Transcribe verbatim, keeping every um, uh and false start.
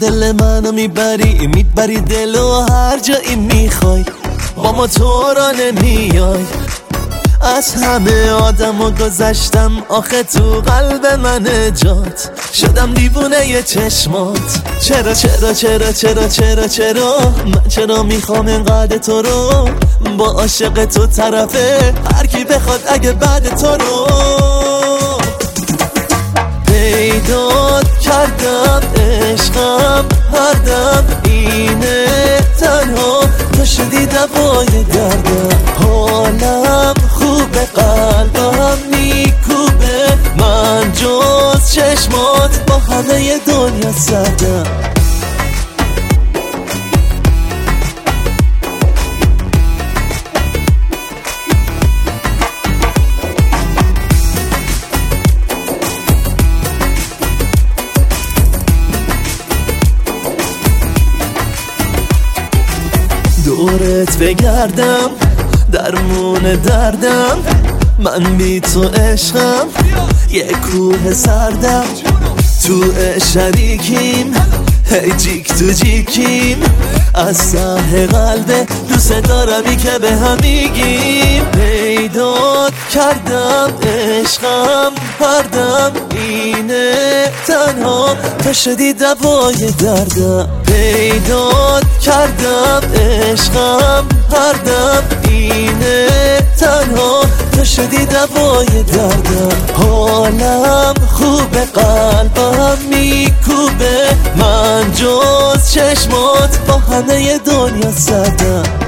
دل منو میبری میبری دلو هر جایی میخوای، با ما تو را نمیای. از همه آدمو گذشتم آخه تو قلب من جات شدم دیوونه ی چشمات. چرا چرا چرا چرا چرا چرا من چرا میخوام اینقدر تو رو، با عاشق تو طرفه هر کی بخواد اگه بعد تو رو. پیدات کردم عشقم هر دم اینه، تنها تو شدی دوای دردم. حالم خوبه قلبم میکوبه، من جز چشمات با همه دنیا سردم. دورت بگردم درمون دردم، من بی تو عشقم یه کوه سردم. تو شریکیم هی جیک تو جیکیم، از ته قلب دوست دارمی که به هم میگیم. پیدات کردم عشقم هر دم اینه، تنها تو شدی دوای دردم. پیدات کردم عشقم هر دم اینه، تنها تو شدی دوای دردم. حالم خوبه قلبم میکوبه، من جز چشمات با همه دنیا سردم.